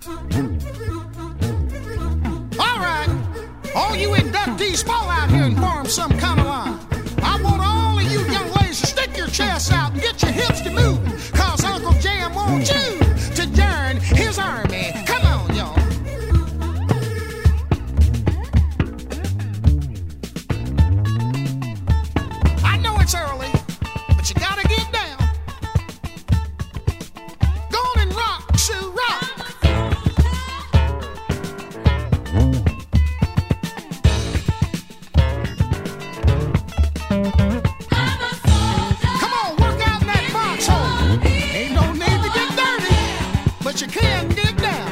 All right, all you inductees fall out here and form some kind of line. I want all of you young ladies to stick your chests out and get your hips to moving, cause Uncle Jam wants you to join his army. Come on, y'all. I know it's early, but you gotta get down. Go on and rock, Sue, rock. Come on, work out in that foxhole. Ain't no need to get dirty, but you can get down.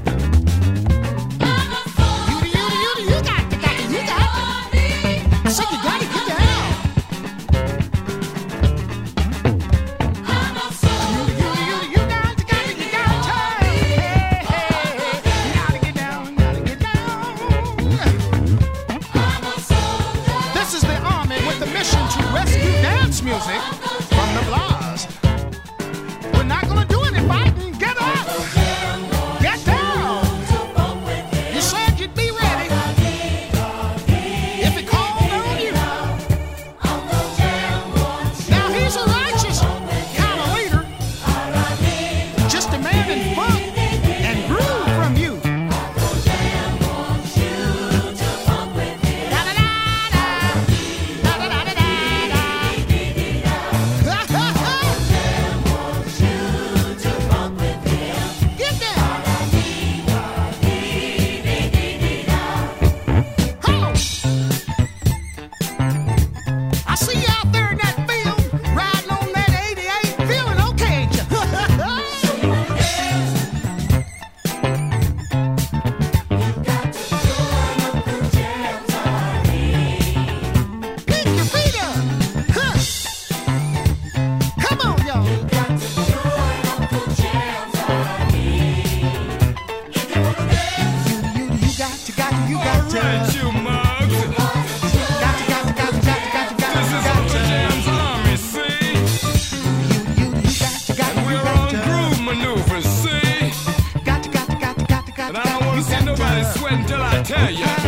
You got to. So you gotta get down. You got to. Gotta get down. This is the army with the mission to rescue dance music from the blahs. We're not gonna do any fighting. Get up. Get down. You said you'd be ready. If it called on you. Now he's a righteous kind of leader. Just demanding funk and groove from you. Get down. Ho! I see you out there in that field, riding on that 88, feeling okay, ain't you? Kick your feet up. Huh. Come on, y'all. You got to. Alright, you mugs. This is Uncle Jam's army, see? And we're on groove maneuvers, see? And I don't want to see nobody sweating till I tell you.